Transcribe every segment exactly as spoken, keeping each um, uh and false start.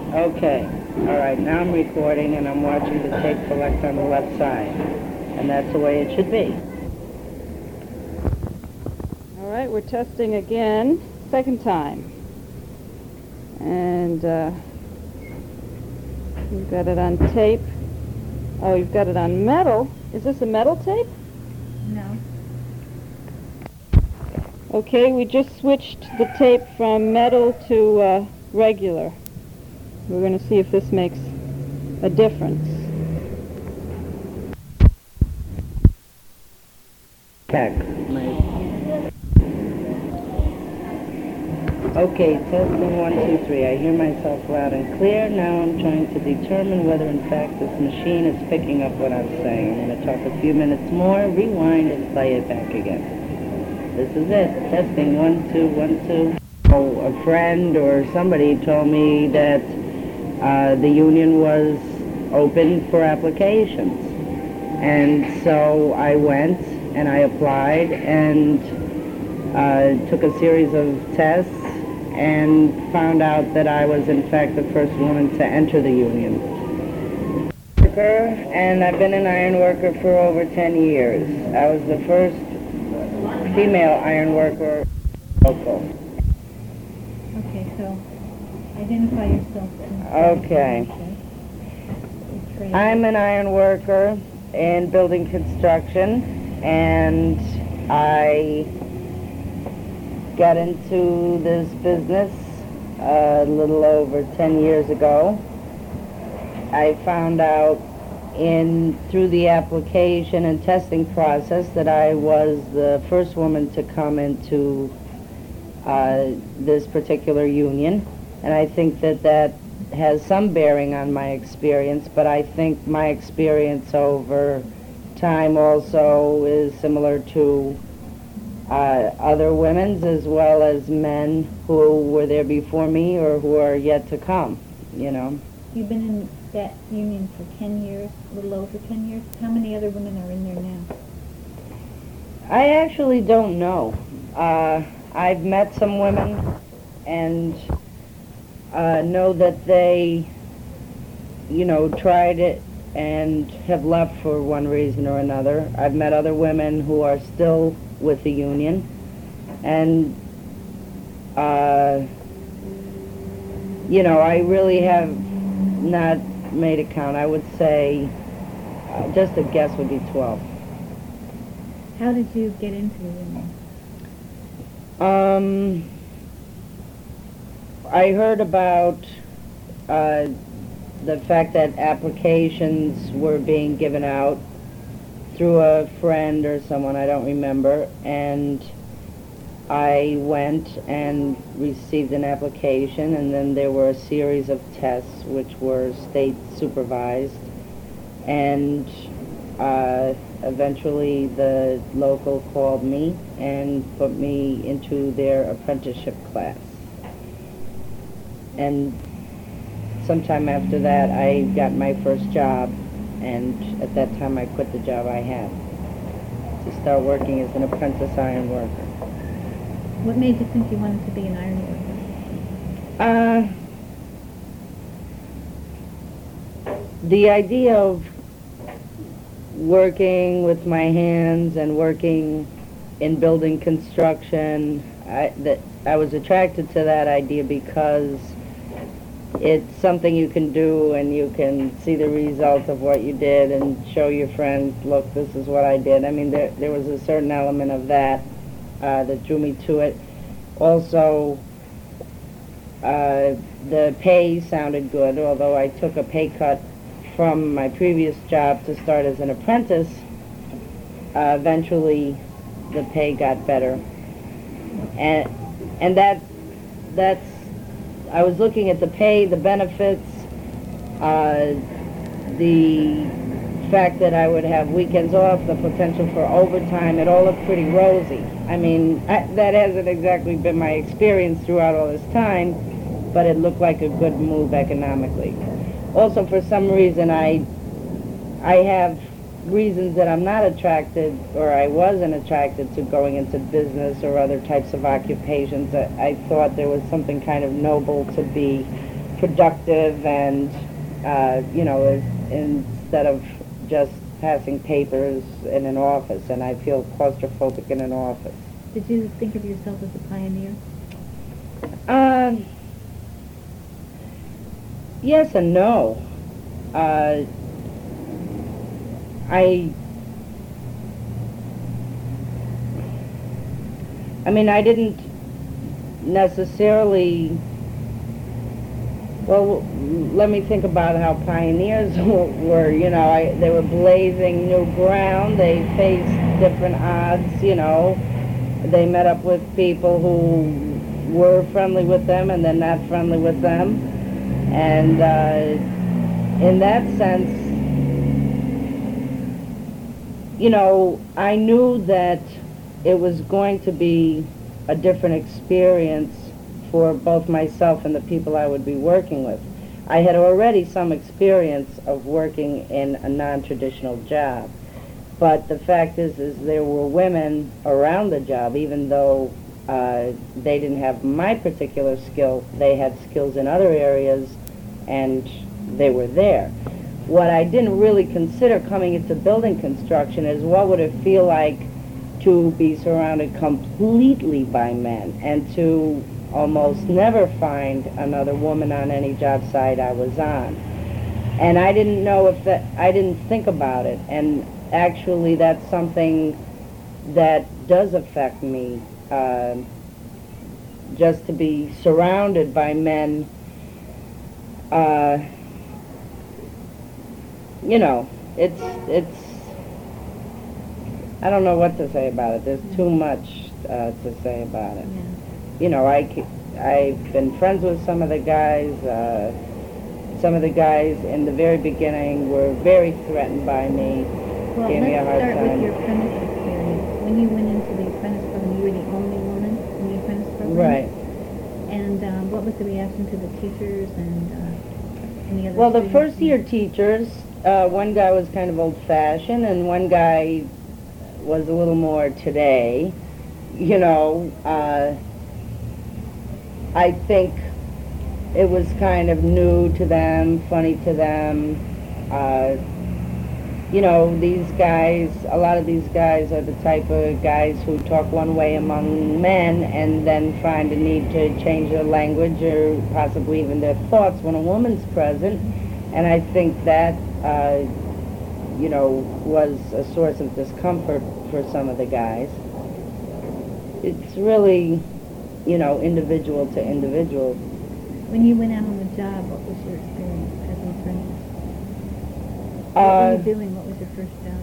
Okay. All right, now I'm recording and I'm watching the tape select on the left side. And that's the way it should be. All right, we're testing again, second time. And uh, you've got it on tape. Oh, you've got it on metal. Is this a metal tape? No. Okay, we just switched the tape from metal to uh, regular. We're going to see if this makes a difference. Check. Okay, testing one, two, three. I hear myself loud and clear. Now I'm trying to determine whether in fact this machine is picking up what I'm saying. I'm going to talk a few minutes more, rewind, and play it back again. This is it. Testing one, two, one, two. Oh, a friend or somebody told me that uh, the union was open for applications. And so I went and I applied and uh, took a series of tests and found out that I was in fact the first woman to enter the union. And I've been an iron worker for over ten years. I was the first female iron worker local. Okay, so identify yourself. Okay. I'm an iron worker in building construction, and I got into this business a little over ten years ago. I found out in through the application and testing process that I was the first woman to come into uh, this particular union, and I think that that has some bearing on my experience, but I think my experience over time also is similar to uh, other women's as well as men who were there before me or who are yet to come, you know. You've been in that union for ten years, a little over ten years. How many other women are in there now? I actually don't know. Uh, I've met some women and uh, know that they, you know, tried it and have left for one reason or another. I've met other women who are still with the union, and uh, you know, I really have not made a count. I would say uh, just a guess would be twelve. How did you get into the union? Um, I heard about uh, the fact that applications were being given out through a friend or someone, I don't remember, and I went and received an application, and then there were a series of tests which were state supervised, and uh, eventually the local called me and put me into their apprenticeship class. And sometime after that I got my first job, and at that time I quit the job I had to start working as an apprentice iron worker. What made you think you wanted to be an iron worker? Uh, the idea of working with my hands and working in building construction, I, that I was attracted to that idea because it's something you can do and you can see the result of what you did and show your friends, look, this is what I did. I mean, there, there was a certain element of that uh, that drew me to it. Also, uh, the pay sounded good, although I took a pay cut from my previous job to start as an apprentice. Uh, eventually, the pay got better. And, and that, that's I was looking at the pay, the benefits, uh, the fact that I would have weekends off, the potential for overtime. It all looked pretty rosy. I mean, I, that hasn't exactly been my experience throughout all this time, but it looked like a good move economically. Also, for some reason, I, I have reasons that I'm not attracted, or I wasn't attracted to going into business or other types of occupations. I, I thought there was something kind of noble to be productive and, uh, you know, is- instead of just passing papers in an office, and I feel claustrophobic in an office. Did you think of yourself as a pioneer? Um, yes and no. Uh, I, I mean, I didn't necessarily, well, let me think about how pioneers were, you know, I, they were blazing new ground, they faced different odds, you know, they met up with people who were friendly with them and then not friendly with them, and uh, in that sense, you know, I knew that it was going to be a different experience for both myself and the people I would be working with. I had already some experience of working in a non-traditional job, but the fact is, is there were women around the job, even though uh, they didn't have my particular skill, they had skills in other areas, and they were there. What I didn't really consider coming into building construction is what would it feel like to be surrounded completely by men and to almost never find another woman on any job site I was on. And I didn't know if that, I didn't think about it, and actually that's something that does affect me, uh, just to be surrounded by men. Uh, you know, it's, it's, I don't know what to say about it. There's too much uh, to say about it. Yeah. You know, I, c- I've been friends with some of the guys. Uh, some of the guys in the very beginning were very threatened by me, Well, gave me a let's hard start with time. your apprentice experience. When you went into the apprentice program, you were the only woman in the apprentice program? Right. And um, what was the reaction to the teachers and uh, any other Well, the students? first year teachers, uh, one guy was kind of old-fashioned, and one guy was a little more today. You know, uh, I think it was kind of new to them, funny to them. Uh, you know, these guys, a lot of these guys are the type of guys who talk one way among men and then find a need to change their language or possibly even their thoughts when a woman's present. And I think that, uh, you know, was a source of discomfort for some of the guys. It's really, you know, individual to individual. When you went out on the job, what was your experience as an apprentice? What Uh, were you doing? What was your first job?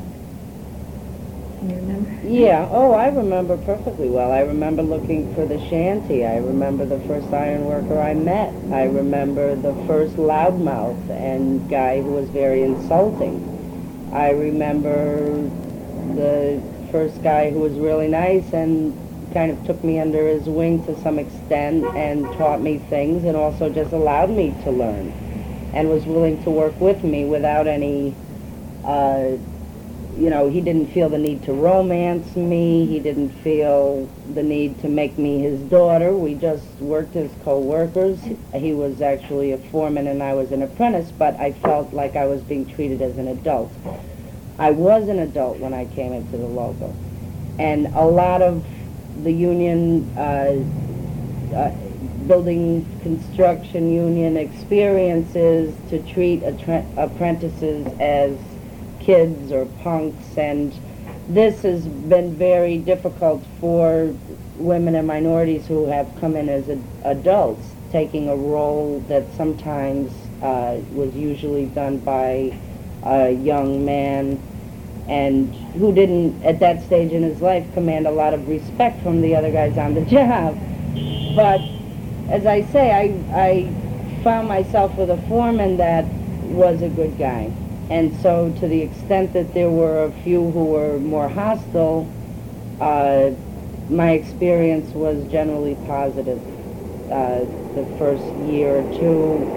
Can you remember? Yeah, oh, I remember perfectly well. I remember looking for the shanty. I remember the first iron worker I met. I remember the first loudmouth and guy who was very insulting. I remember the first guy who was really nice and kind of took me under his wing to some extent and taught me things and also just allowed me to learn and was willing to work with me without any, uh, you know, he didn't feel the need to romance me. He didn't feel the need to make me his daughter. We just worked as co-workers. He was actually a foreman and I was an apprentice, but I felt like I was being treated as an adult. I was an adult when I came into the local. And a lot of the union, uh, uh, building construction union experiences to treat attre- apprentices as kids or punks, and this has been very difficult for women and minorities who have come in as ad- adults, taking a role that sometimes uh, was usually done by a young man and who didn't, at that stage in his life, command a lot of respect from the other guys on the job. But, as I say, I, I found myself with a foreman that was a good guy. And so, to the extent that there were a few who were more hostile, uh, my experience was generally positive uh, the first year or two,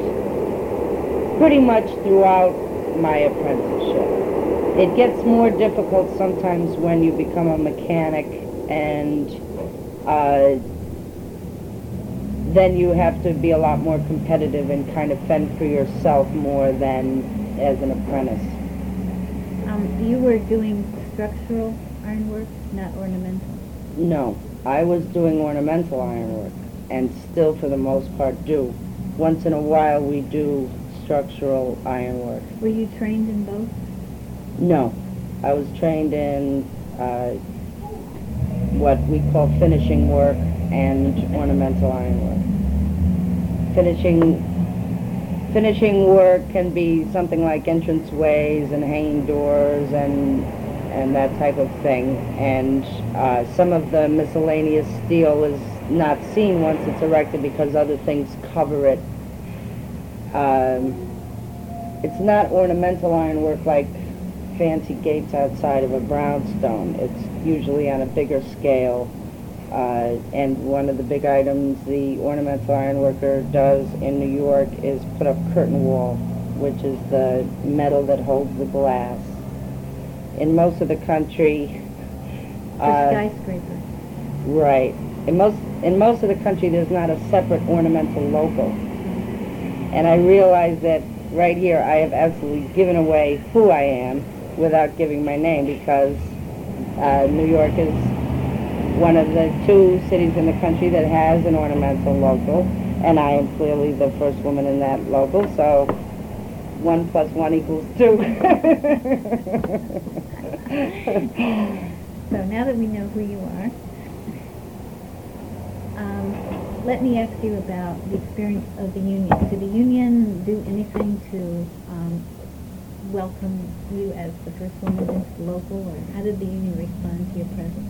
and pretty much throughout my apprenticeship. It gets more difficult sometimes when you become a mechanic, and uh, then you have to be a lot more competitive and kind of fend for yourself more than as an apprentice. Um, you were doing structural ironwork, not ornamental. No, I was doing ornamental ironwork, and still for the most part do. Once in a while we do structural ironwork. Were you trained in both? No, I was trained in uh, what we call finishing work and ornamental ironwork. Finishing finishing work can be something like entrance ways and hanging doors and and that type of thing. And uh, some of the miscellaneous steel is not seen once it's erected because other things cover it. Um, it's not ornamental ironwork like fancy gates outside of a brownstone. It's usually on a bigger scale. Uh, and one of the big items the ornamental ironworker does in New York is put up curtain wall, which is the metal that holds the glass. In most of the country, For uh, skyscrapers. right. In most in most of the country, there's not a separate ornamental logo. And I realize that right here, I have absolutely given away who I am without giving my name, because uh, New York is one of the two cities in the country that has an ornamental logo, and I am clearly the first woman in that logo, so one plus one equals two. So now that we know who you are, um, let me ask you about the experience of the union. Did the union do anything to um, welcome you as the first woman into the local, or how did the union respond to your presence?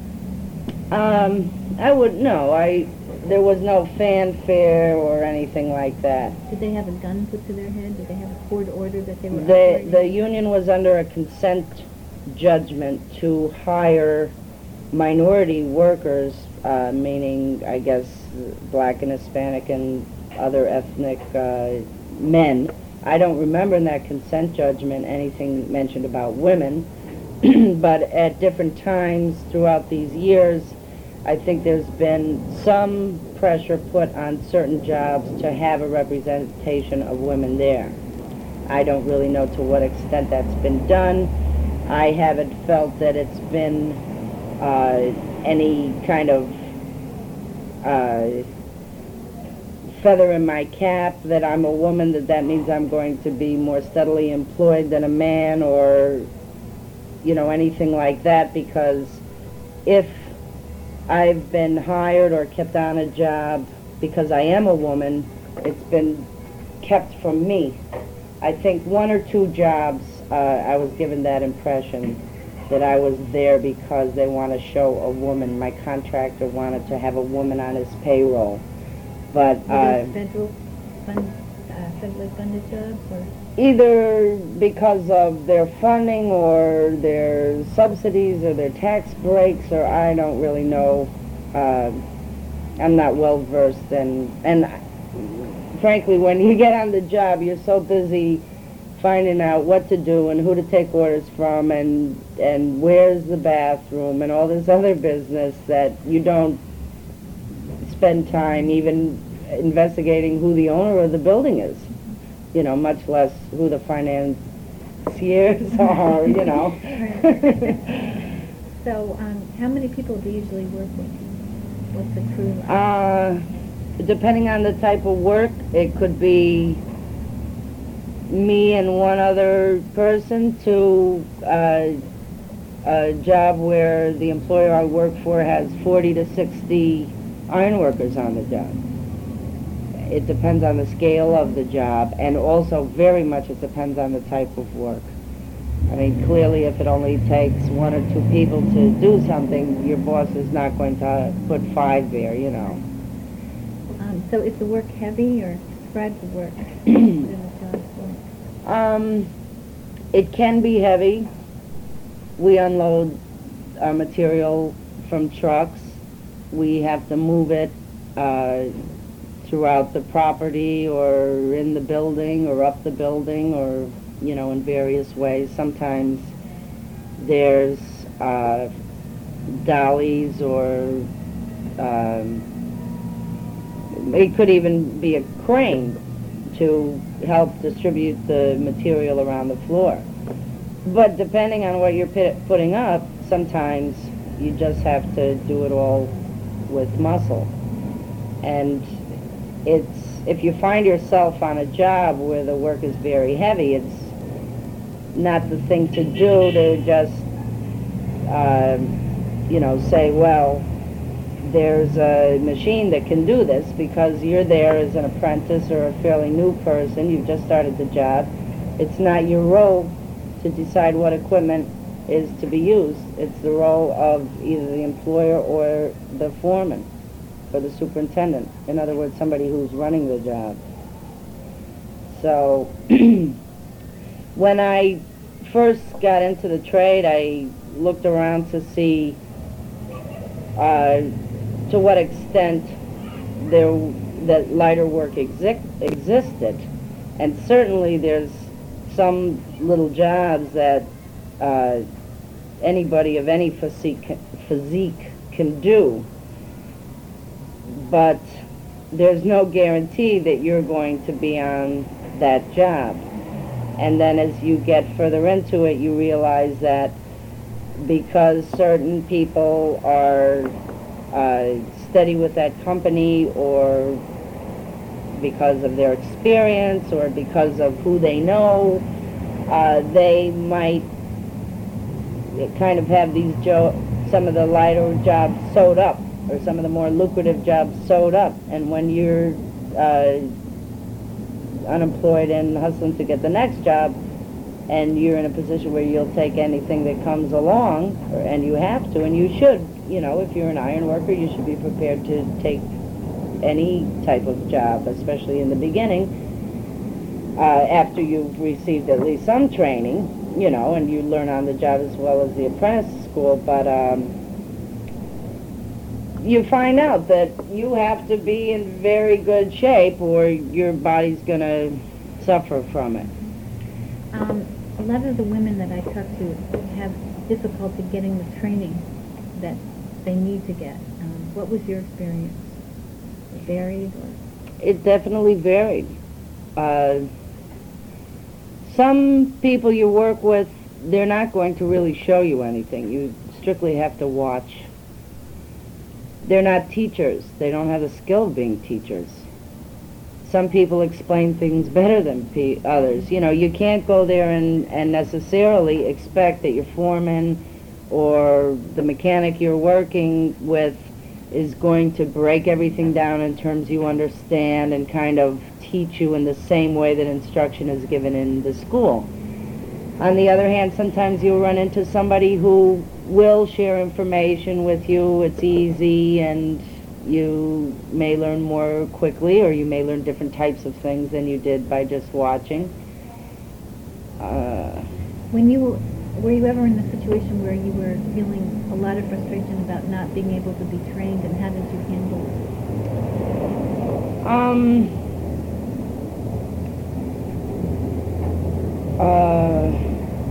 Um, I would, no, I, there was no fanfare or anything like that. Did they have a gun put to their head? Did they have a court order that they were The, operating? the union was under a consent judgment to hire minority workers, uh, meaning, I guess, black and Hispanic and other ethnic uh, men. I don't remember in that consent judgment anything mentioned about women, but at different times throughout these years, I think there's been some pressure put on certain jobs to have a representation of women there. I don't really know to what extent that's been done. I haven't felt that it's been uh, any kind of uh, feather in my cap that I'm a woman, that that means I'm going to be more steadily employed than a man, or, you know, anything like that, because if I've been hired or kept on a job because I am a woman, it's been kept from me. I think one or two jobs uh, I was given that impression that I was there because they want to show a woman. My contractor wanted to have a woman on his payroll. But Were uh, those federal fund, uh, federally funded jobs, or? either because of their funding or their subsidies or their tax breaks, or I don't really know. Uh, I'm not well versed, and and frankly, when you get on the job, you're so busy finding out what to do and who to take orders from and and where's the bathroom and all this other business that you don't spend time even investigating who the owner of the building is. You know, much less who the financiers are, you know. So, um, how many people do you usually work with? What's the crew like? Uh, depending on the type of work, it could be me and one other person to uh, a job where the employer I work for has forty to sixty ironworkers on the job. It depends on the scale of the job, and also very much it depends on the type of work. I mean, clearly if it only takes one or two people to do something, your boss is not going to put five there, you know. Um, so is the work heavy, or describe the work? in the job for? Um, it can be heavy. We unload our material from trucks. We have to move it uh, throughout the property or in the building or up the building, or, you know, in various ways. Sometimes there's uh, dollies or um, it could even be a crane to help distribute the material around the floor. But depending on what you're pit- putting up, sometimes you just have to do it all with muscle. And it's, if you find yourself on a job where the work is very heavy, it's not the thing to do to just, uh, you know, say, well, there's a machine that can do this, because you're there as an apprentice or a fairly new person, you've just started the job. It's not your role to decide what equipment is to be used. It's the role of either the employer or the foreman or the superintendent. In other words, somebody who's running the job. So when I first got into the trade, I looked around to see uh, to what extent there that lighter work exi- existed. And certainly there's some little jobs that uh, anybody of any physique, physique can do, but there's no guarantee that you're going to be on that job. And then as you get further into it, you realize that because certain people are uh, steady with that company, or because of their experience, or because of who they know, uh, they might kind of have these jo- some of the lighter jobs sewed up, or some of the more lucrative jobs sewed up. And when you're uh, unemployed and hustling to get the next job, and you're in a position where you'll take anything that comes along, or, and you have to, and you should, you know, if you're an iron worker, you should be prepared to take any type of job, especially in the beginning, uh, after you've received at least some training, you know, and you learn on the job as well as the apprentice school. But um, you find out that you have to be in very good shape, or your body's going to suffer from it. Um, a lot of the women that I talk to have difficulty getting the training that they need to get. Um, what was your experience? It varied? Or? It definitely varied. Uh, some people you work with, they're not going to really show you anything. You strictly have to watch. They're not teachers. They don't have the skill of being teachers. Some people explain things better than pe- others. You know, you can't go there and, and necessarily expect that your foreman or the mechanic you're working with is going to break everything down in terms you understand and kind of teach you in the same way that instruction is given in the school. On the other hand, sometimes you'll run into somebody who will share information with you. It's easy, and you may learn more quickly, or you may learn different types of things than you did by just watching. Uh, when you were, were you ever in a situation where you were feeling a lot of frustration about not being able to be trained, and how did you handle it? Um, uh,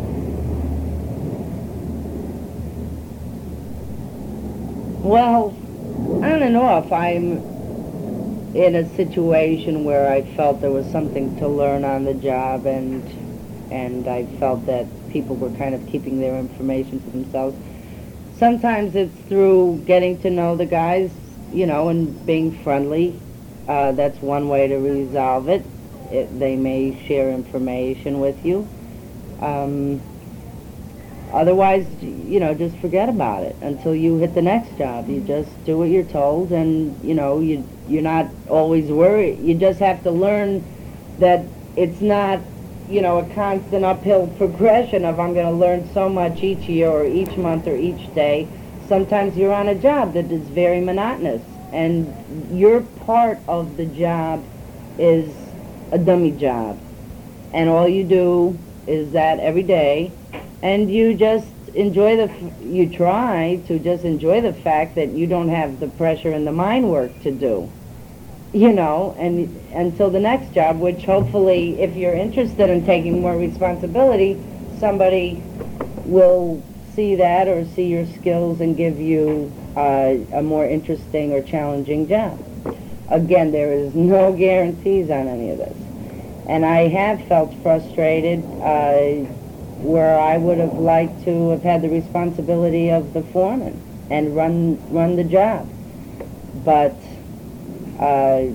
well, on and off, I'm in a situation where I felt there was something to learn on the job, and and I felt that people were kind of keeping their information to themselves. Sometimes it's through getting to know the guys, you know, and being friendly. Uh, that's one way to resolve it. It. They may share information with you. Um, Otherwise, you know, just forget about it until you hit the next job. You just do what you're told, and, you know, you, you're not always worried. You just have to learn that it's not, you know, a constant uphill progression of I'm going to learn so much each year or each month or each day. Sometimes you're on a job that is very monotonous, and your part of the job is a dummy job. And all you do is that every day, and you just enjoy the, f- you try to just enjoy the fact that you don't have the pressure and the mind work to do, you know, and until the next job, which hopefully, if you're interested in taking more responsibility, somebody will see that or see your skills and give you uh, a more interesting or challenging job. again, there is no guarantees on any of this. And I have felt frustrated uh, where I would have liked to have had the responsibility of the foreman and run run the job. But uh,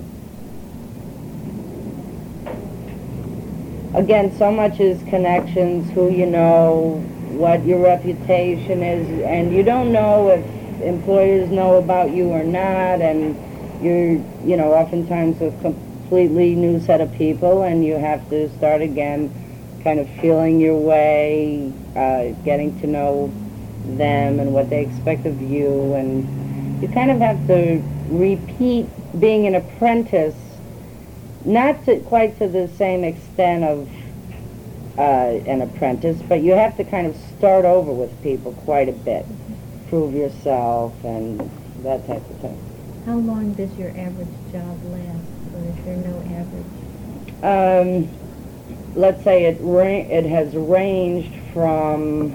again, so much is connections, who you know, what your reputation is, and you don't know if employers know about you or not, and you're, you know, oftentimes a completely new set of people, and you have to start again, kind of feeling your way, uh, getting to know them and what they expect of you, and you kind of have to repeat being an apprentice, not to, quite to the same extent of uh, an apprentice, but you have to kind of start over with people quite a bit, prove yourself and that type of thing. How long does your average job last, or is there no average? Um, let's say it ra- it has ranged from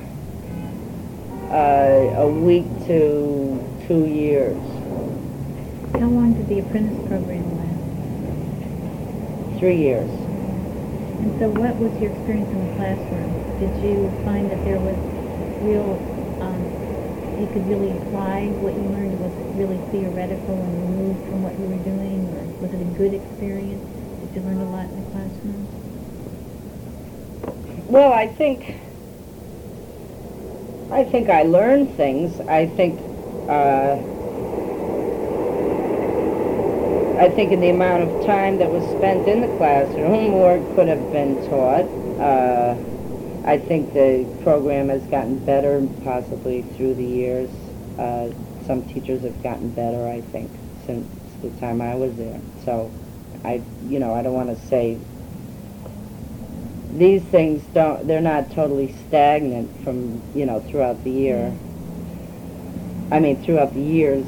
uh, a week to two years. How long did the apprentice program last? Three years. And so what was your experience in the classroom? Did you find that there was real, um, you could really apply what you learned? Was it really theoretical and removed from what you were doing? Or was it a good experience? Did you learn a lot in the classroom? Well, I think I think I learned things. I think uh, I think in the amount of time that was spent in the classroom, more could have been taught. Uh, I think the program has gotten better, possibly through the years. Uh, some teachers have gotten better, I think, since the time I was there. So, I, you know, I don't want to say these things don't. They're not totally stagnant from, you know, throughout the year. I mean, throughout the years.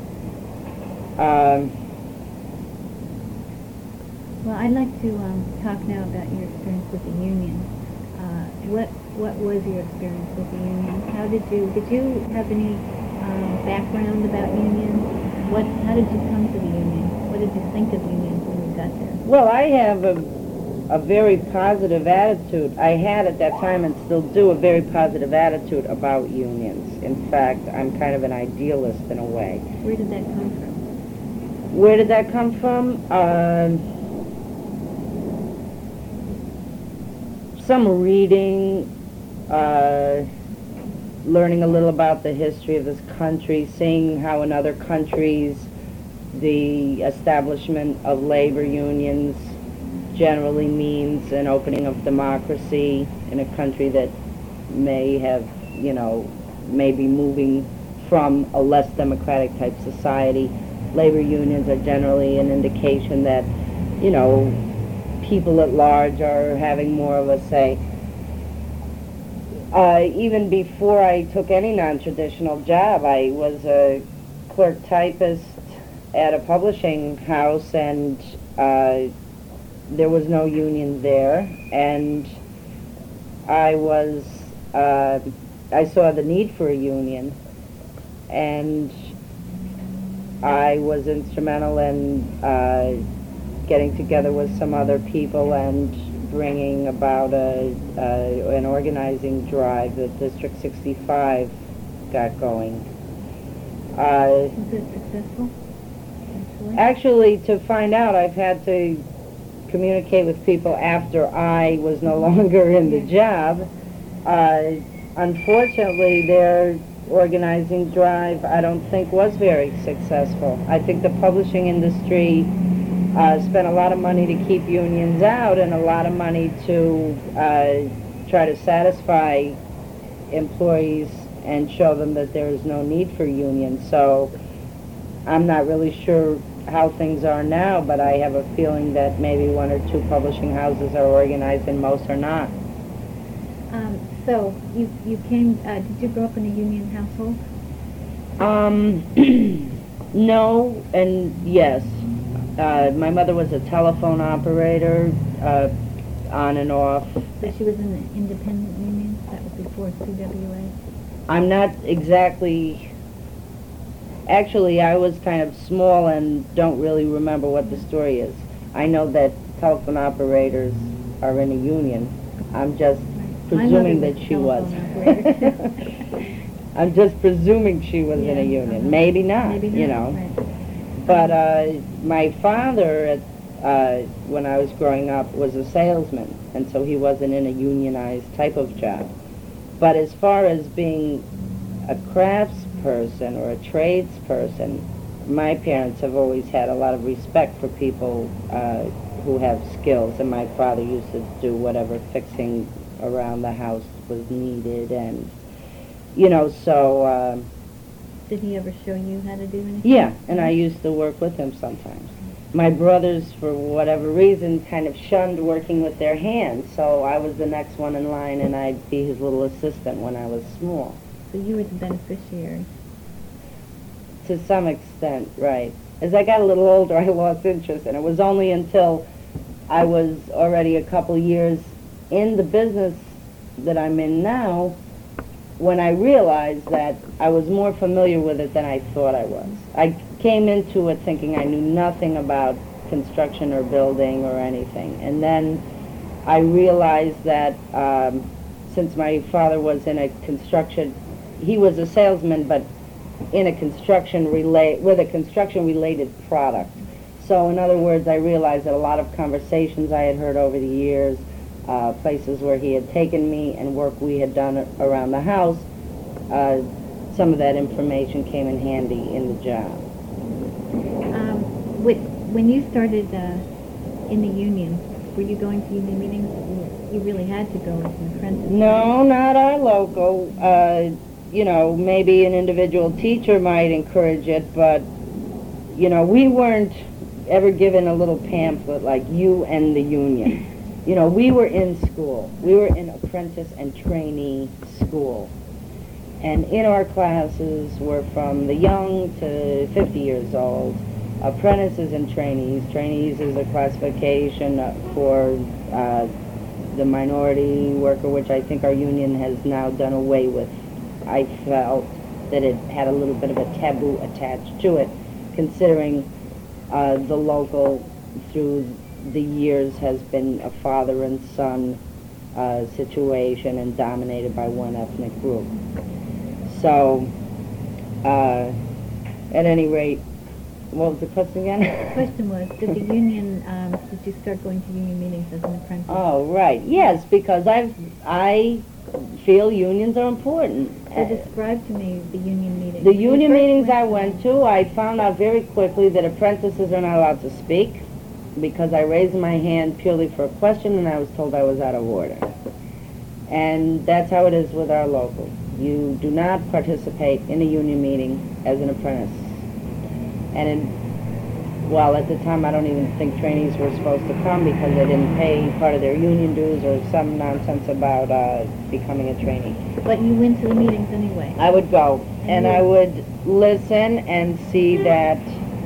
Um, Well, I'd like to um, talk now about your experience with the union. Uh, what what was your experience with the union? How did you did you have any um, background about unions? What how did you come to the union? What did you think of unions when you got there? well, I have a a very positive attitude. I had at that time and still do a very positive attitude about unions. In fact, I'm kind of an idealist in a way. Where did that come from? Where did that come from? Uh, some reading, uh, learning a little about the history of this country, seeing how in other countries the establishment of labor unions generally means an opening of democracy in a country that may have, you know, may be moving from a less democratic type society. Labor unions are generally an indication that, you know, people at large are having more of a say. Uh, even before I took any non-traditional job, I was a clerk typist at a publishing house, and uh, there was no union there, and I was, uh, I saw the need for a union, and I was instrumental in uh, getting together with some other people and bringing about a, uh, an organizing drive that District sixty-five got going. Uh, Was it successful? Actually? actually, to find out, I've had to communicate with people after I was no longer in the job. Uh, unfortunately, their organizing drive, I don't think, was very successful. I think the publishing industry uh, spent a lot of money to keep unions out and a lot of money to uh, try to satisfy employees and show them that there is no need for unions. So I'm not really sure how things are now, but I have a feeling that maybe one or two publishing houses are organized and most are not. Um, so you you came. Uh, did you grow up in a union household? Um, no and yes. Uh, my mother was a telephone operator, uh, on and off. So she was in the independent union. That was before C W A. I'm not exactly Actually, I was kind of small and don't really remember what the story is. I know that telephone operators are in a union. I'm just My presuming mother that was she was. telephone operator. I'm just presuming she was in a Yeah, union. uh-huh. Maybe not, Maybe you not, know. right. But uh, my father, at, uh, when I was growing up, was a salesman, and so he wasn't in a unionized type of job. But as far as being a craftsperson or a tradesperson, my parents have always had a lot of respect for people uh, who have skills, and my father used to do whatever fixing around the house was needed, and, you know, so... Uh, Did he ever show you how to do anything? Yeah, and I used to work with him sometimes. My brothers, for whatever reason, kind of shunned working with their hands, so I was the next one in line, and I'd be his little assistant when I was small. So you were the beneficiary. To some extent, right. As I got a little older, I lost interest, and it was only until I was already a couple years in the business that I'm in now when I realized that I was more familiar with it than I thought I was. I came into it thinking I knew nothing about construction or building or anything. And then I realized that um, since my father was in a construction, he was a salesman, but in a construction relate with a construction related product. So in other words, I realized that a lot of conversations I had heard over the years, uh, places where he had taken me and work we had done around the house, uh, some of that information came in handy in the job. Um, wh- when you started uh, in the union, were you going to union meetings? You, you really had to go as an apprentice. No, not our local. Uh, you know, maybe an individual teacher might encourage it, but, you know, we weren't ever given a little pamphlet like you and the union. You know, we were in school. We were in apprentice and trainee school. And in our classes were from the young to fifty years old, apprentices and trainees. Trainees is a classification for uh, the minority worker, which I think our union has now done away with. I felt that it had a little bit of a taboo attached to it, considering uh, the local through the years has been a father and son uh, situation and dominated by one ethnic group. So, uh, at any rate, what was the question again? The question was, did the union, um, did you start going to union meetings as an apprentice? Oh, right. Yes, because I've, I feel unions are important. So describe to me the union meetings. The When you union first meetings I to went them. to, I found out very quickly that apprentices are not allowed to speak because I raised my hand purely for a question and I was told I was out of order. And that's how it is with our local. You do not participate in a union meeting as an apprentice. And in, well, at the time I don't even think trainees were supposed to come because they didn't pay part of their union dues or some nonsense about uh, becoming a trainee. But you went to the meetings anyway. I would go, and you- I would listen and see that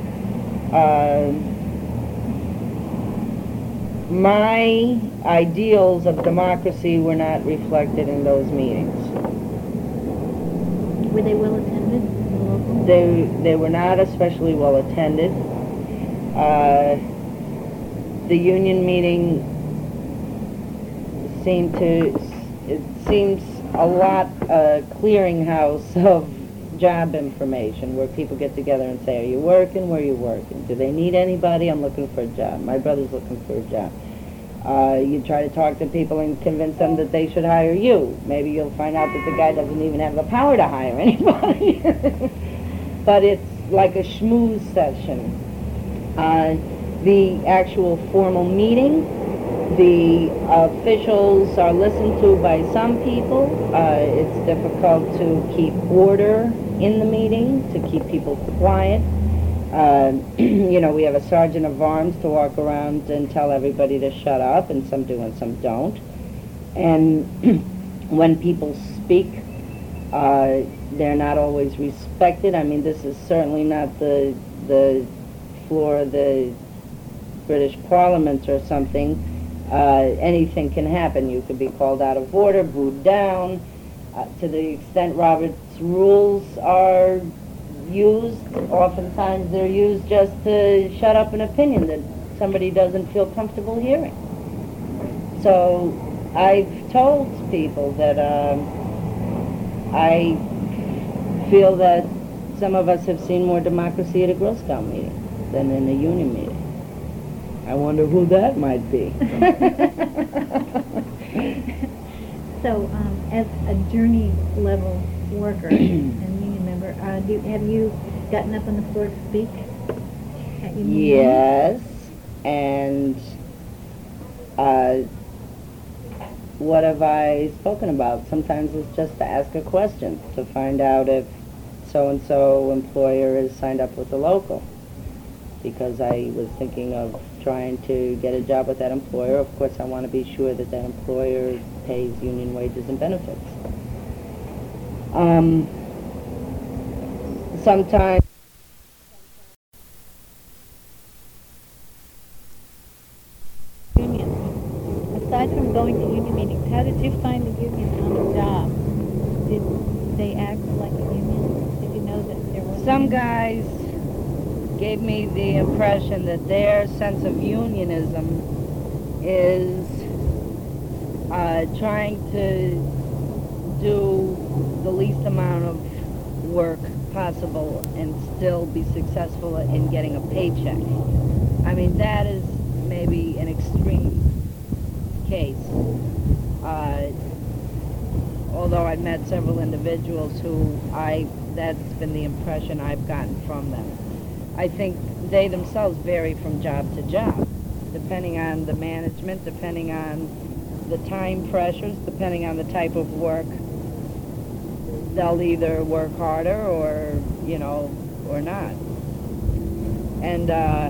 uh, my ideals of democracy were not reflected in those meetings. Were they well attended in the local? They, they were not especially well attended. Uh, the union meeting seemed to, it seems a lot a clearinghouse of job information where people get together and say, are you working? Where are you working? Do they need anybody? I'm looking for a job. My brother's looking for a job. Uh, you try to talk to people and convince them that they should hire you. Maybe you'll find out that the guy doesn't even have the power to hire anybody. But it's like a schmooze session. Uh, the actual formal meeting, the officials are listened to by some people. Uh, it's difficult to keep order in the meeting, to keep people quiet. Uh, you know, we have a sergeant of arms to walk around and tell everybody to shut up, and some do and some don't. And when people speak, uh, they're not always respected. I mean, this is certainly not the the floor of the British Parliament or something. Uh, anything can happen. You could be called out of order, booed down. Uh, to the extent Robert's rules are used, oftentimes they're used just to shut up an opinion that somebody doesn't feel comfortable hearing. So I've told people that um, I feel that some of us have seen more democracy at a Girl Scout meeting than in a union meeting. I wonder who that might be. So, um, as a journey level worker and union member, uh, do, have you gotten up on the floor to speak at union meetings? Yes, and uh, what have I spoken about? Sometimes it's just to ask a question, to find out if so-and-so employer is signed up with the local. Because I was thinking of trying to get a job with that employer. Of course, I want to be sure that that employer pays union wages and benefits. Um, sometimes Unions. Aside from going to union meetings, how did you find the union on the job? Did they act like a union? Did you know that there was some a union? guys gave me the impression that their sense of unionism is uh, trying to do the least amount of work possible and still be successful in getting a paycheck. I mean, that is maybe an extreme case. Uh, although I've met several individuals who I, that's been the impression I've gotten from them. I think they themselves vary from job to job, depending on the management, depending on the time pressures, depending on the type of work. They'll either work harder or, you know, or not. And uh,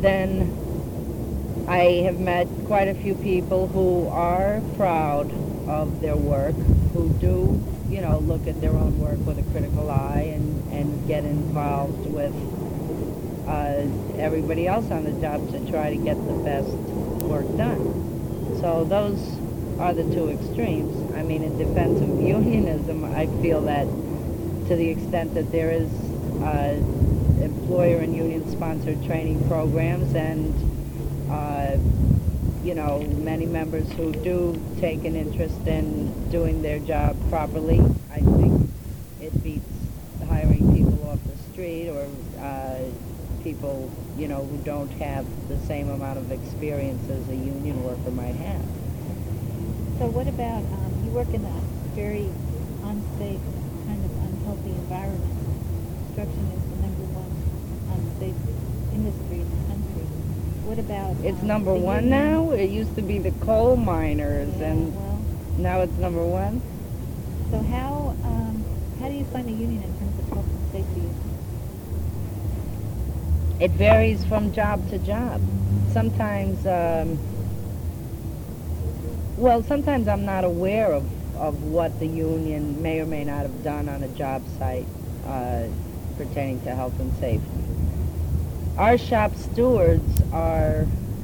then I have met quite a few people who are proud of their work, who do, you know, look at their own work with a critical eye and, and get involved with Uh, everybody else on the job to try to get the best work done. So those are the two extremes. I mean, in defense of unionism, I feel that to the extent that there is uh, employer and union-sponsored training programs and, uh, you know, many members who do take an interest in doing their job properly, I think it beats hiring people off the street or uh, people, you know, who don't have the same amount of experience as a union worker might have. So what about, um, you work in a very unsafe, kind of unhealthy environment. Construction is the number one unsafe industry in the country. What about... It's um, number the one union? now? It used to be the coal miners, Yeah, and well, now it's number one? so how, um, how do you find the union in terms of health and safety? It varies from job to job. Sometimes, um, well, sometimes I'm not aware of, of what the union may or may not have done on a job site uh, pertaining to health and safety. Our shop stewards are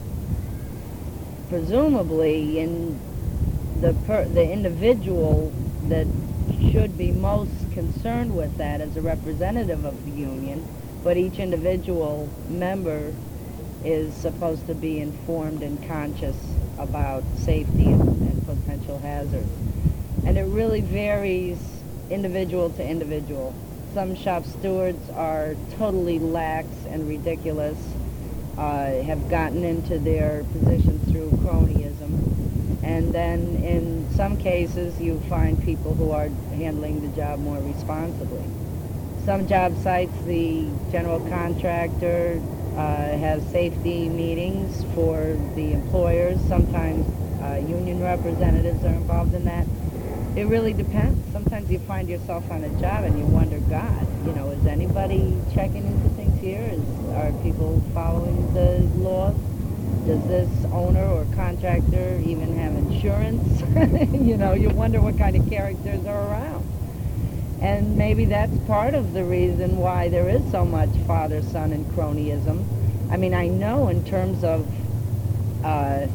presumably in the per, the individual that should be most concerned with that as a representative of the union, but each individual member is supposed to be informed and conscious about safety and, and potential hazards. And it really varies individual to individual. Some shop stewards are totally lax and ridiculous, uh, have gotten into their positions through cronyism. And then in some cases you find people who are handling the job more responsibly. Some job sites, the general contractor uh, has safety meetings for the employers. Sometimes uh, union representatives are involved in that. It really depends. Sometimes you find yourself on a job and you wonder, God, you know, is anybody checking into things here? Is, are people following the laws? Does this owner or contractor even have insurance? You know, you wonder what kind of characters are around. And maybe that's part of the reason why there is so much father-son and cronyism. I mean, I know in terms of uh,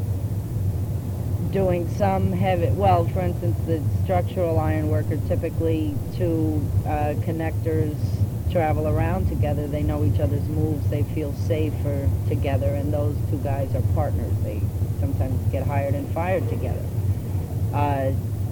doing some heavy, well, for instance, the structural iron worker, typically two uh, connectors travel around together. They know each other's moves. They feel safer together, and those two guys are partners. They sometimes get hired and fired together. Uh,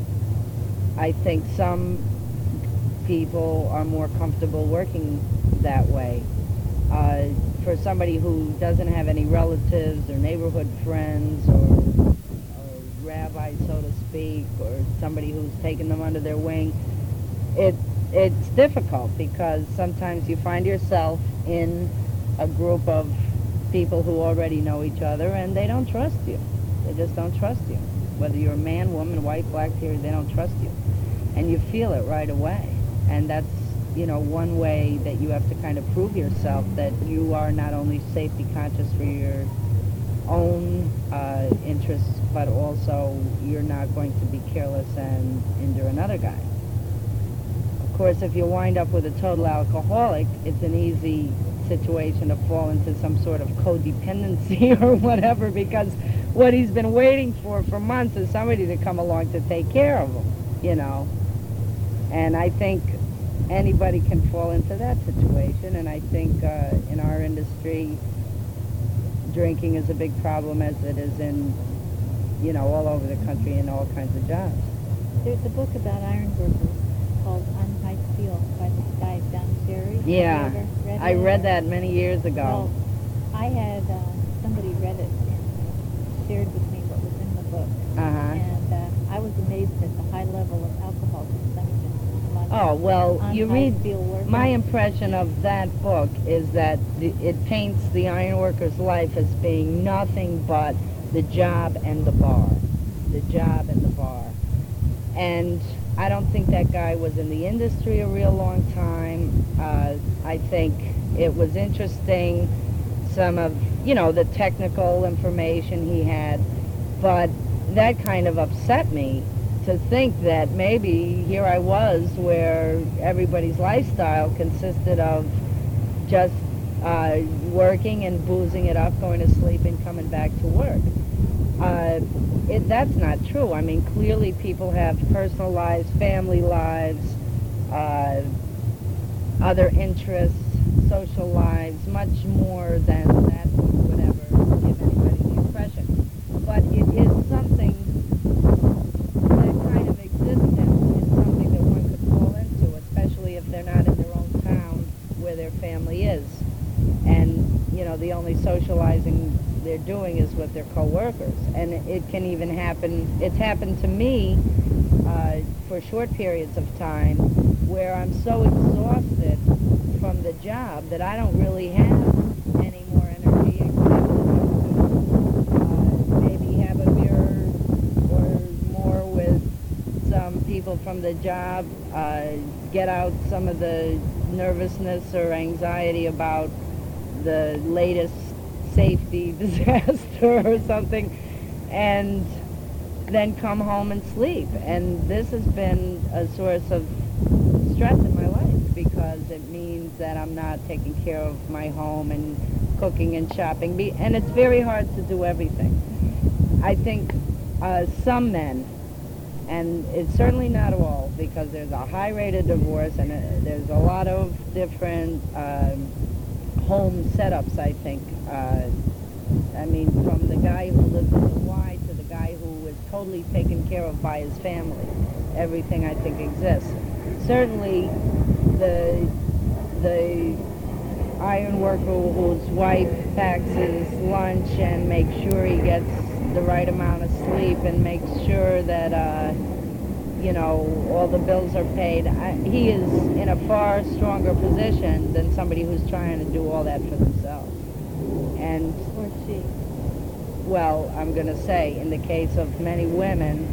I think some people are more comfortable working that way. Uh, for somebody who doesn't have any relatives or neighborhood friends or, or rabbi, so to speak, or somebody who's taken them under their wing, it it's difficult because sometimes you find yourself in a group of people who already know each other and they don't trust you. They just don't trust you. Whether you're a man, woman, white, black, here, they don't trust you. And you feel it right away. And that's, you know, one way that you have to kind of prove yourself that you are not only safety conscious for your own uh, interests, but also you're not going to be careless and injure another guy. Of course, if you wind up with a total alcoholic, it's an easy situation to fall into some sort of codependency or whatever, because what he's been waiting for for months is somebody to come along to take care of him, you know. And I think anybody can fall into that situation, and I think uh, in our industry, drinking is a big problem, as it is in, you know, all over the country in all kinds of jobs. There's a book about iron workers called On High Steel by this guy, Don Cherry. Yeah, Have you ever read I it? read that many years ago. Well, I had uh, somebody read it and shared with me what was in the book. Uh-huh. And uh, I was amazed at the high level of alcohol consumption among Oh, well, on you high read, steel workers. my impression of that book is that the, it paints the ironworker's life as being nothing but the job and the bar. The job and the bar. And I don't think that guy was in the industry a real long time. Uh, I think it was interesting, some of, you know, the technical information he had, but that kind of upset me to think that maybe here I was where everybody's lifestyle consisted of just uh, working and boozing it up, going to sleep and coming back to work. Uh, it, that's not true. I mean, clearly people have personal lives, family lives, uh, other interests, social lives, much more than that would ever give anybody the impression. But it is something, that kind of existence is something that one could fall into, especially if they're not in their own town where their family is. And, you know, the only socializing they're doing is with their coworkers. And it can even happen, it's happened to me uh, for short periods of time where I'm so exhausted from the job that I don't really have any more energy except to uh, maybe have a beer or more with some people from the job, uh, get out some of the nervousness or anxiety about the latest safety disaster or something, and then come home and sleep. And this has been a source of stress in my life because it means that I'm not taking care of my home and cooking and shopping. Be- and it's very hard to do everything. I think uh, some men, and it's certainly not all, because there's a high rate of divorce and uh, there's a lot of different um, home setups, I think. Uh, I mean, from the guy who lives in Hawaii to the guy who is totally taken care of by his family. Everything, I think, exists. Certainly, the the iron worker whose wife packs his lunch and makes sure he gets the right amount of sleep and makes sure that, uh, you know, all the bills are paid, I, he is in a far stronger position than somebody who's trying to do all that for themselves. And, Or she. well, I'm going to say, in the case of many women,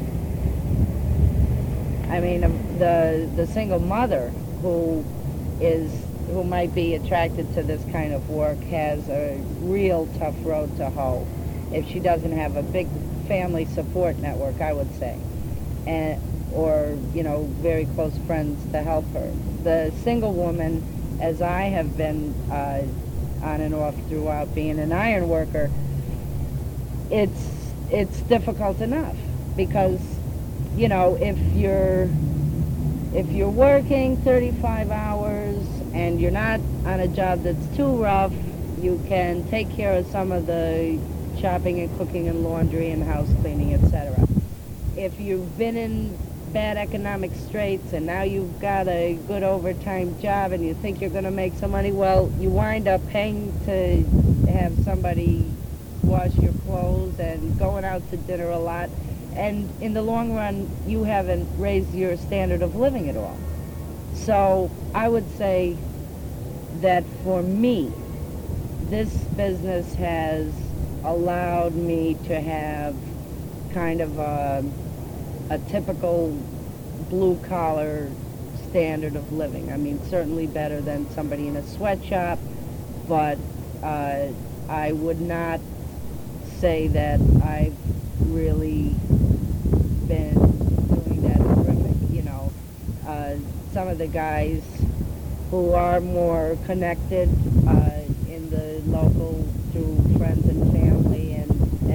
I mean, the the single mother who is who might be attracted to this kind of work has a real tough road to hoe if she doesn't have a big family support network, I would say, and or, you know, very close friends to help her. The single woman, as I have been uh, on and off throughout being an iron worker, it's it's difficult enough because, you know, if you're if you're working thirty-five hours and you're not on a job that's too rough, you can take care of some of the shopping and cooking and laundry and house cleaning, et cetera. If you've been in bad economic straits and now you've got a good overtime job and you think you're going to make some money, well, you wind up paying to have somebody wash your clothes and going out to dinner a lot. And in the long run, you haven't raised your standard of living at all. So I would say that for me, this business has allowed me to have kind of a, a typical blue-collar standard of living. I mean, certainly better than somebody in a sweatshop, but uh, I would not say that I've really been doing that horrific, you know. Uh, some of the guys who are more connected uh, in the local through friends and family and,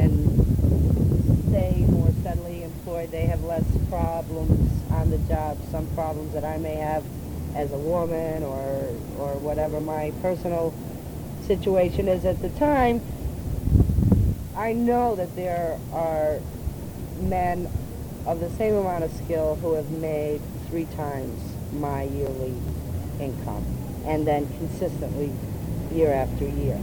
and stay more steadily employed, they have less problems on the job, some problems that I may have as a woman or, or whatever my personal situation is at the time. I know that there are men of the same amount of skill who have made three times my yearly income, and then consistently year after year.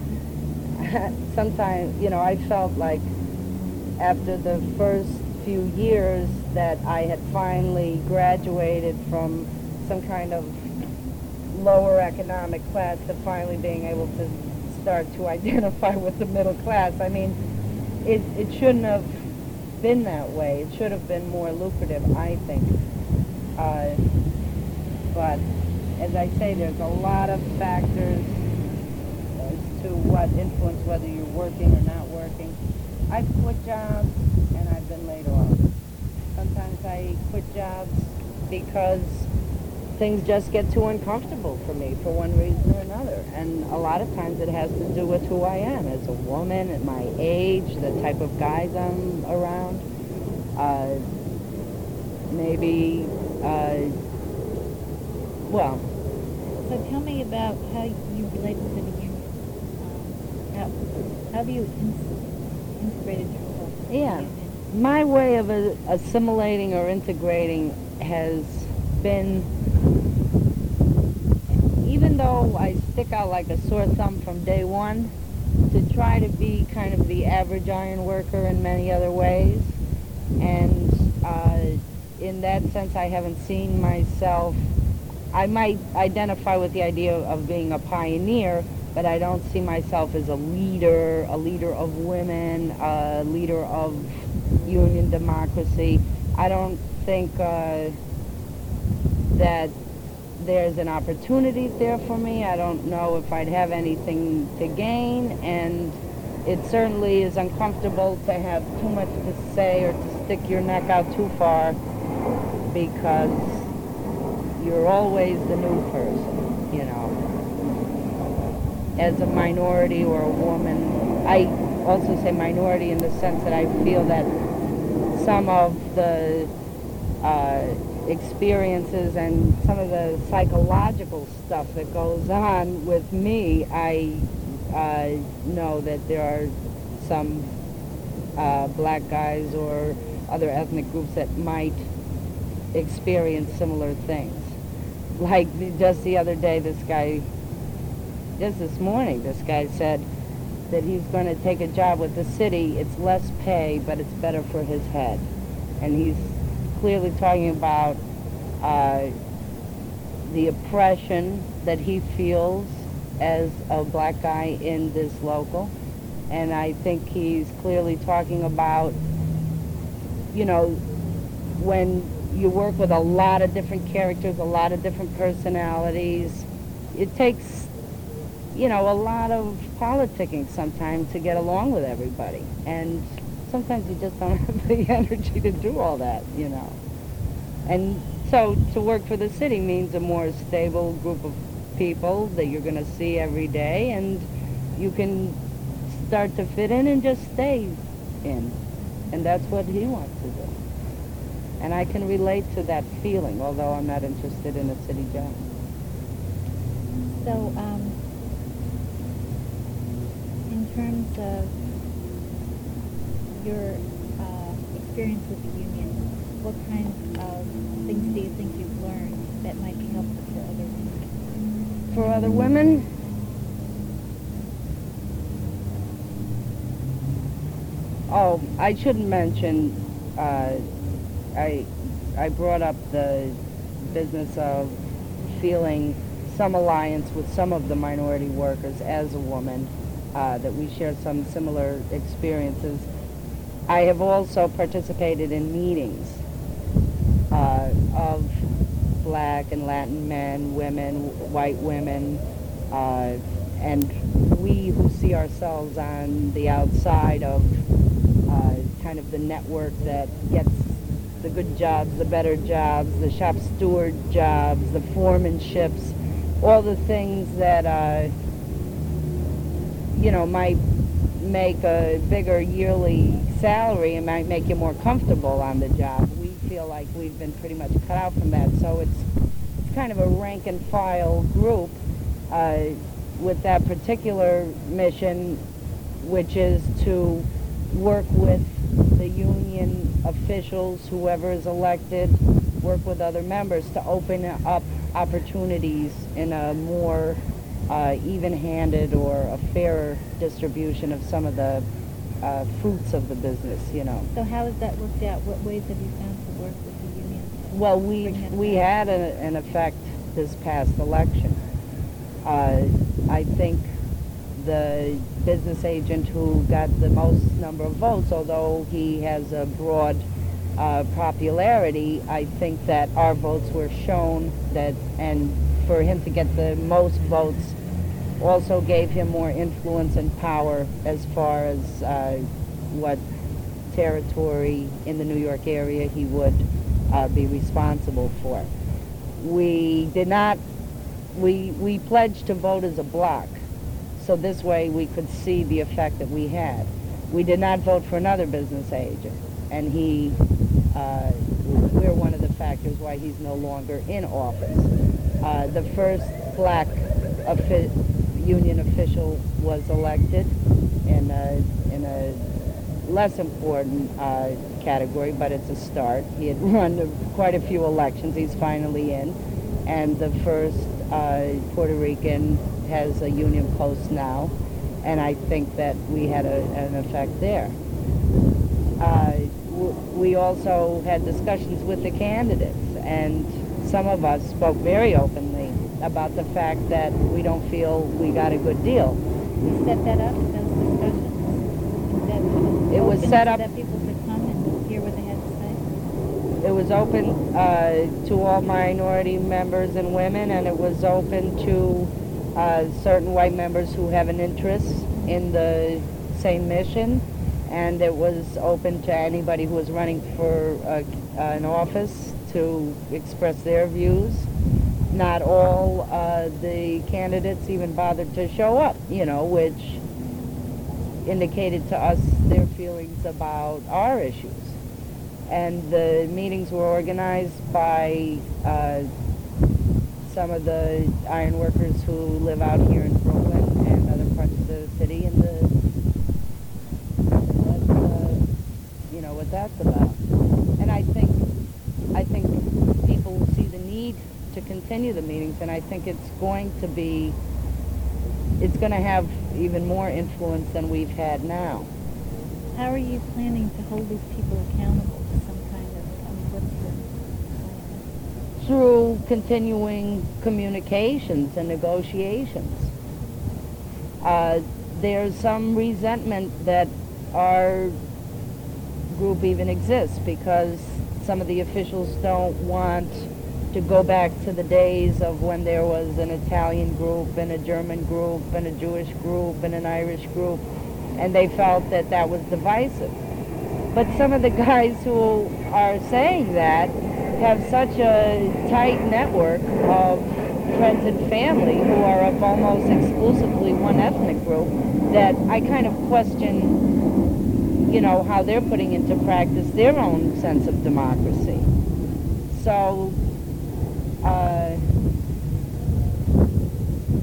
Sometimes, you know, I felt like after the first few years that I had finally graduated from some kind of lower economic class to finally being able to start to identify with the middle class. I mean, it, it shouldn't have been that way. It should have been more lucrative, I think. Uh, but as I say, there's a lot of factors as to what influence whether you're working or not working. I've quit jobs and I've been laid off. Sometimes I quit jobs because things just get too uncomfortable for me for one reason or another. And a lot of times it has to do with who I am as a woman, at my age, the type of guys I'm around. Uh, maybe, uh, well. So tell me about how you relate to the union. Um, how, how have you in- integrated yourself? Yeah. in the union? My way of uh, assimilating or integrating has been, even though I stick out like a sore thumb from day one, to try to be kind of the average iron worker in many other ways. And uh, in that sense, I haven't seen myself, I might identify with the idea of being a pioneer, but I don't see myself as a leader, a leader of women, a leader of union democracy. I don't think uh, that there's an opportunity there for me. I don't know if I'd have anything to gain, and it certainly is uncomfortable to have too much to say or to stick your neck out too far, because you're always the new person, you know. As a minority or a woman, I also say minority in the sense that I feel that some of the uh, experiences and some of the psychological stuff that goes on with me, I uh, know that there are some uh, black guys or other ethnic groups that might experience similar things. Like the, just the other day, this guy, just this morning, this guy said that he's going to take a job with the city. It's less pay, but it's better for his head. And he's clearly talking about uh, the oppression that he feels as a black guy in this local. And I think he's clearly talking about, you know, when you work with a lot of different characters, a lot of different personalities, it takes, you know, a lot of politicking sometimes to get along with everybody. And sometimes you just don't have the energy to do all that, you know. And so to work for the city means a more stable group of people that you're going to see every day, and you can start to fit in and just stay in. And that's what he wants to do. And I can relate to that feeling, although I'm not interested in a city job. So, um, in terms of your uh, experience with the union, what kinds of things do you think you've learned that might be helpful for other women? For other women, oh, I should mention, uh, I, I brought up the business of feeling some alliance with some of the minority workers as a woman, uh, that we share some similar experiences. I have also participated in meetings uh, of black and Latin men, women, white women, uh, and we who see ourselves on the outside of uh, kind of the network that gets the good jobs, the better jobs, the shop steward jobs, the foremanships, all the things that, uh, you know, might make a bigger yearly salary and might make you more comfortable on the job. We feel like we've been pretty much cut out from that, so it's, it's kind of a rank and file group uh, with that particular mission, which is to work with the union officials, whoever is elected, work with other members to open up opportunities in a more uh, even-handed or a fairer distribution of some of the uh, fruits of the business, you know. So how has that worked out? What ways have you found to work with the union? to Well, we bring that we about? had a, an effect this past election. Uh, I think the business agent who got the most number of votes, although he has a broad uh, popularity, I think that our votes were shown that, and for him to get the most votes also gave him more influence and power as far as uh, what territory in the New York area he would uh, be responsible for. We did not, we, we pledged to vote as a block, so this way we could see the effect that we had. We did not vote for another business agent, and he, uh, we're one of the factors why he's no longer in office. Uh, the first black offi- union official was elected in a, in a less important uh, category, but it's a start. He had run quite a few elections. He's finally in. And the first uh, Puerto Rican has a union post now, and I think that we had a, an effect there. Uh, w- we also had discussions with the candidates, and some of us spoke very openly about the fact that we don't feel we got a good deal. You set that up, those discussions? That It was open set so up- that people could come and hear what they had to say? It was open uh, to all minority members and women, and it was open to uh, certain white members who have an interest in the same mission, and it was open to anybody who was running for uh, an office to express their views. Not all uh, the candidates even bothered to show up, you know, which indicated to us their feelings about our issues. And the meetings were organized by uh, some of the iron workers who live out here in Brooklyn and other parts of the city, and the what, uh, you know what that's about. And I think I think people see the need to continue the meetings, and I think it's going to be it's going to have even more influence than we've had now. How are you planning to hold these people accountable to some kind of, I mean, what's the plan? Through continuing communications and negotiations. Uh, there's some resentment that our group even exists because some of the officials don't want to go back to the days of when there was an Italian group and a German group and a Jewish group and an Irish group, and they felt that that was divisive. But some of the guys who are saying that have such a tight network of friends and family who are of almost exclusively one ethnic group that I kind of question, you know, how they're putting into practice their own sense of democracy. So, uh,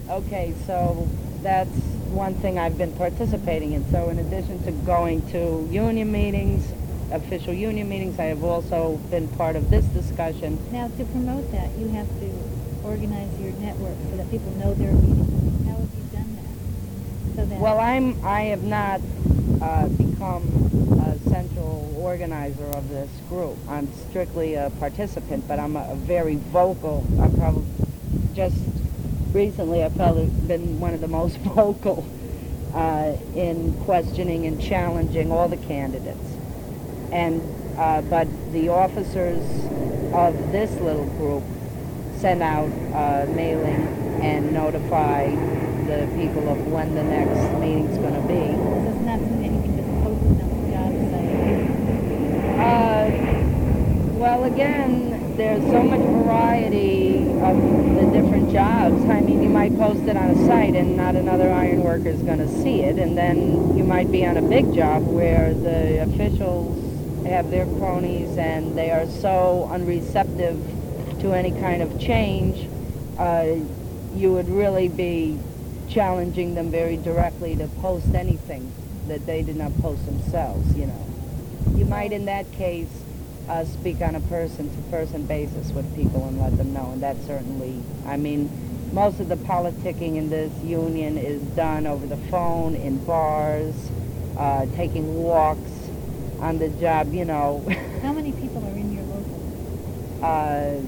Okay, so that's one thing I've been participating in. So in addition to going to union meetings, official union meetings, I have also been part of this discussion. Now, to promote that, you have to organize your network so that people know there are meetings. How have you done that? So that Well, I'm, I have not uh, become a central organizer of this group. I'm strictly a participant, but I'm a, a very vocal, I'm probably, just recently I've probably been one of the most vocal uh, in questioning and challenging all the candidates. And, uh, but the officers of this little group send out uh, mailing and notify the people of when the next meeting's going to be. So it's not doing anything that's posted on the job site. Uh, well, again, there's so much variety of the different jobs. I mean, you might post it on a site and not another iron worker is going to see it, and then you might be on a big job where the officials have their cronies and they are so unreceptive to any kind of change, uh, you would really be challenging them very directly to post anything that they did not post themselves, you know. You might, in that case, uh, speak on a person-to-person basis with people and let them know, and that certainly, I mean, most of the politicking in this union is done over the phone, in bars, uh, taking walks on the job, you know. How many people are in your local? uh,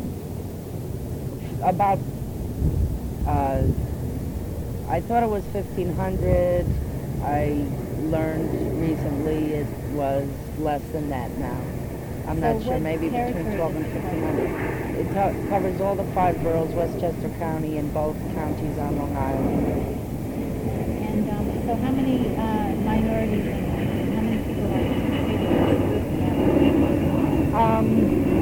about, uh, I thought it was fifteen hundred. I learned recently it was less than that now. I'm So not sure, what maybe between territory twelve and does it fifteen hundred. It co- covers all the five boroughs, Westchester County, and both counties on Long Island. And um, so how many uh, minorities and how many people are Um,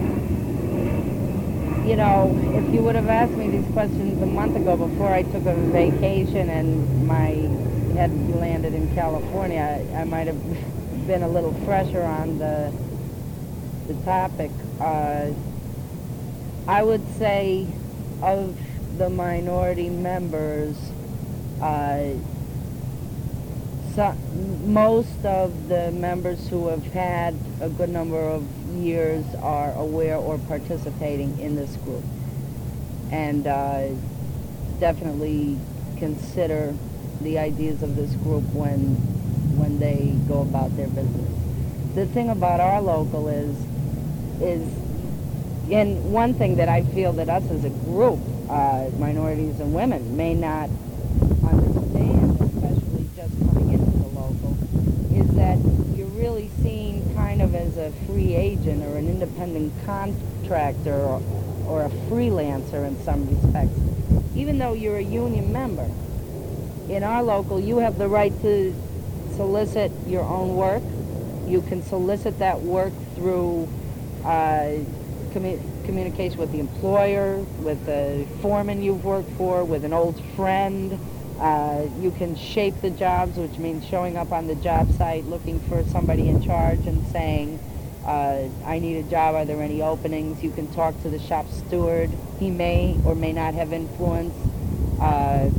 you know, if you would have asked me these questions a month ago before I took a vacation and my head landed in California, I, I might have been a little fresher on the the topic. Uh, I would say of the minority members, uh, so, most of the members who have had a good number of years are aware or participating in this group, and uh, definitely consider the ideas of this group when when they go about their business. The thing about our local is is and one thing that I feel that us as a group, uh, minorities and women, may not understand, especially just coming into the local, is that you're really seen kind of as a free agent or an independent contractor or, or a freelancer in some respects. Even though you're a union member, in our local you have the right to solicit your own work. You can solicit that work through uh, commu- communication with the employer, with the foreman you've worked for, with an old friend. Uh, you can shape the jobs, which means showing up on the job site looking for somebody in charge and saying, uh, I need a job, are there any openings? You can talk to the shop steward. He may or may not have influence. Uh,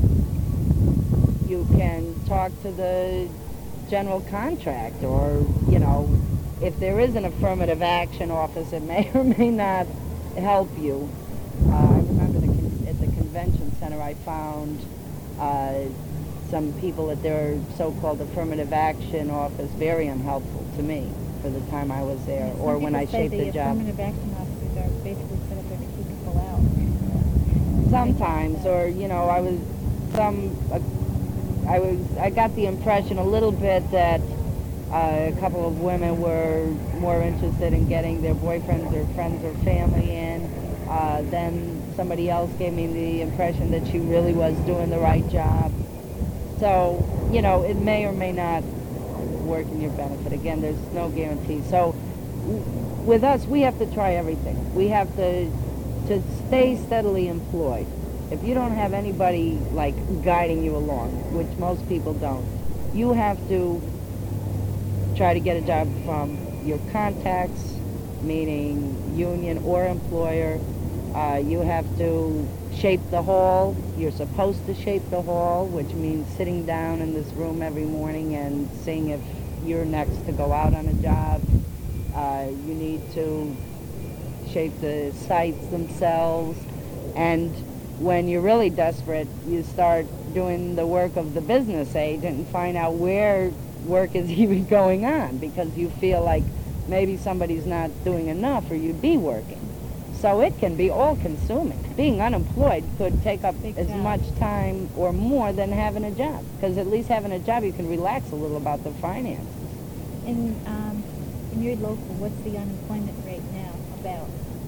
you can talk to the general contractor, or, you know, if there is an affirmative action office, it may or may not help you. Uh, I remember the con- at the convention center I found uh, some people at their so-called affirmative action office very unhelpful to me for the time I was there, Some or when I people say shaped the the job. affirmative action officers are basically set up there to keep people out. Sometimes, or, you know, I was some, uh, I was, I got the impression a little bit that uh, a couple of women were more interested in getting their boyfriends or friends or family in. Uh, then somebody else gave me the impression that she really was doing the right job. So, you know, it may or may not work in your benefit. Again, there's no guarantee. So, w- with us, we have to try everything. We have to to stay steadily employed. If you don't have anybody, like, guiding you along, which most people don't, you have to try to get a job from your contacts, meaning union or employer. Uh, you have to shape the hall. You're supposed to shape the hall, which means sitting down in this room every morning and seeing if you're next to go out on a job. Uh, you need to shape the sites themselves. And when you're really desperate, you start doing the work of the business agent and find out where work is even going on, because you feel like maybe somebody's not doing enough or you'd be working. So it can be all-consuming. Being unemployed could take up Big as job. much time or more than having a job, because at least having a job you can relax a little about the finances. In, um, in your local, what's the unemployment rate now about?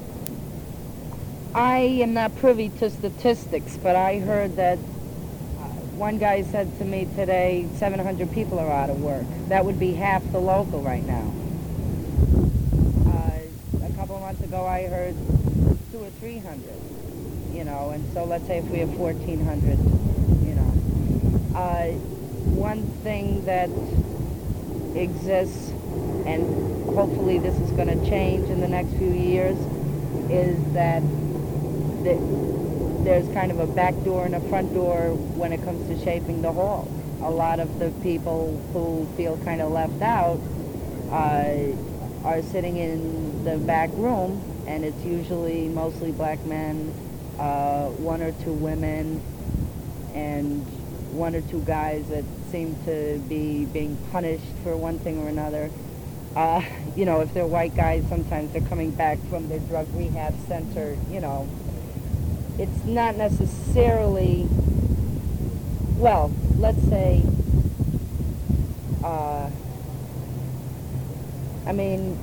I am not privy to statistics, but I heard that uh, one guy said to me today seven hundred people are out of work. That would be half the local right now. Uh, a couple of months ago I heard two or three hundred, you know, and so let's say if we have fourteen hundred, you know. Uh, one thing that exists, and hopefully this is going to change in the next few years, is that that there's kind of a back door and a front door when it comes to shaping the hall. A lot of the people who feel kind of left out uh, are sitting in the back room, and it's usually mostly black men, uh, one or two women, and one or two guys that seem to be being punished for one thing or another. Uh, you know, if they're white guys, sometimes they're coming back from their drug rehab center, you know. It's not necessarily, well, let's say, uh, I mean,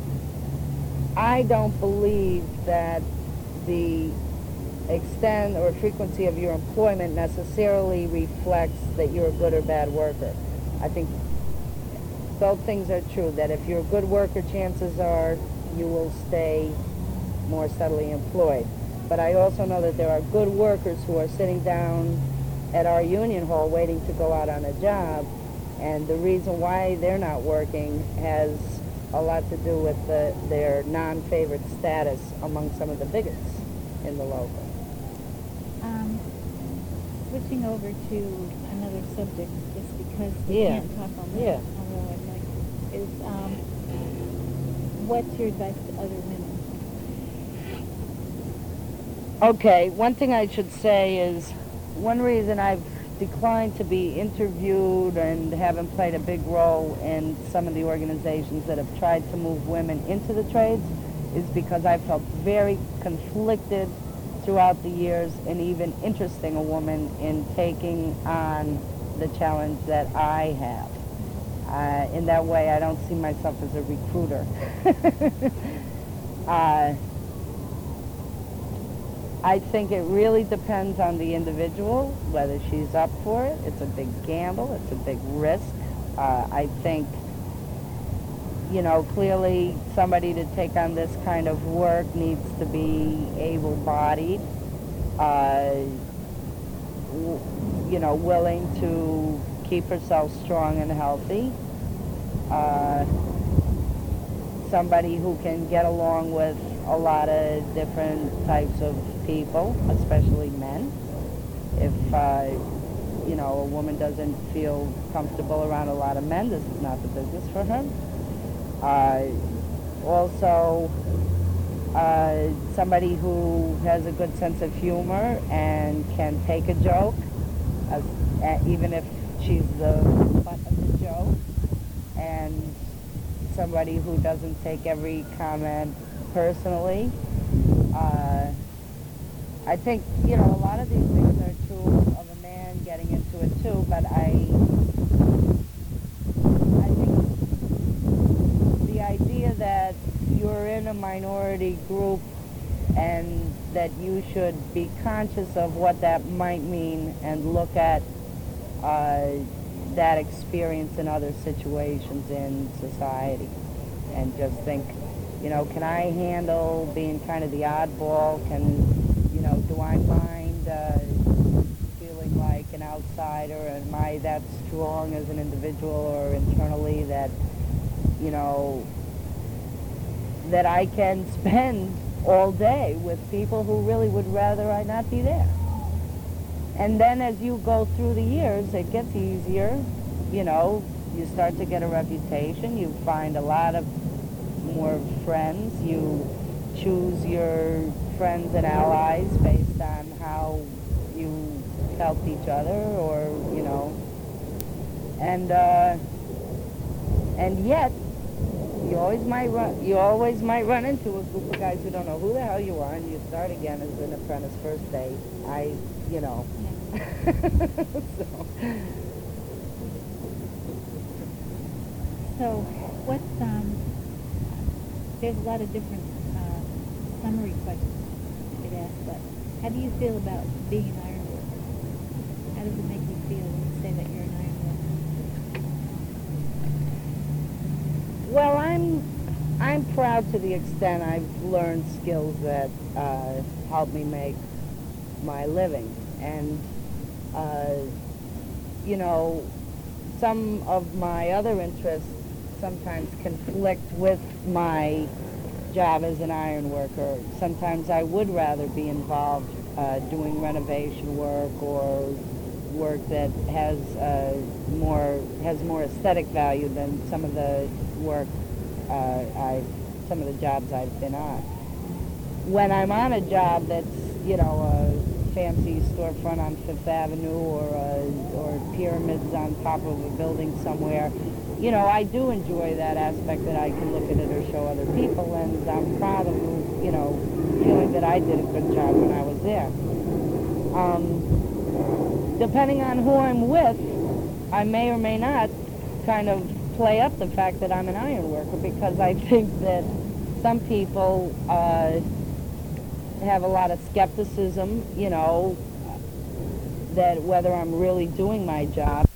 I don't believe that the extent or frequency of your employment necessarily reflects that you're a good or bad worker. I think both things are true, that if you're a good worker, chances are you will stay more steadily employed. But I also know that there are good workers who are sitting down at our union hall waiting to go out on a job, and the reason why they're not working has a lot to do with the, their non-favored status among some of the bigots in the local. Um, switching over to another subject, just because we Yeah. can't talk on that, Yeah. although I'd like to, is um, what's your advice to other women? Okay, one thing I should say is one reason I've declined to be interviewed and haven't played a big role in some of the organizations that have tried to move women into the trades is because I felt very conflicted throughout the years in even interesting a woman in taking on the challenge that I have. Uh, in that way, I don't see myself as a recruiter. uh, I think it really depends on the individual, whether she's up for it. It's a big gamble. It's a big risk. Uh, I think, you know, clearly somebody to take on this kind of work needs to be able-bodied, uh, w- you know, willing to keep herself strong and healthy, uh, somebody who can get along with a lot of different types of people, especially men. If, uh, you know, a woman doesn't feel comfortable around a lot of men, this is not the business for her. Uh, also, uh, somebody who has a good sense of humor and can take a joke, as, uh, even if she's the butt of the joke, and somebody who doesn't take every comment personally. Uh, I think, you know, a lot of these things are true of a man getting into it too, but I, I think the idea that you're in a minority group and that you should be conscious of what that might mean and look at uh, that experience in other situations in society and just think, you know, can I handle being kind of the oddball? Can, you know, do I mind uh, feeling like an outsider? Am I that strong as an individual or internally that, you know, that I can spend all day with people who really would rather I not be there. And then as you go through the years, it gets easier. You know, you start to get a reputation. You find a lot of more friends. You choose your friends and allies based on how you help each other, or, you know. And, uh, and yet, you always might run, you always might run into a group of guys who don't know who the hell you are, and you start again as an apprentice first day. I, you know. so. So, what's, um, there's a lot of different uh, summary questions I could ask, but how do you feel about being an iron worker? How does it make you feel when you say that you're an iron worker? Well, I'm, I'm proud to the extent I've learned skills that uh, help me make my living. And, uh, you know, some of my other interests sometimes conflict with my job as an iron worker. Sometimes I would rather be involved uh, doing renovation work or work that has uh, more has more aesthetic value than some of the work uh, I some of the jobs I've been on. When I'm on a job that's, you know, a fancy storefront on Fifth Avenue or uh, or pyramids on top of a building somewhere, you know, I do enjoy that aspect that I can look at it or show other people, and I'm proud of, you know, feeling that I did a good job when I was there. Um, depending on who I'm with, I may or may not kind of play up the fact that I'm an iron worker, because I think that some people uh, have a lot of skepticism, you know, that whether I'm really doing my job.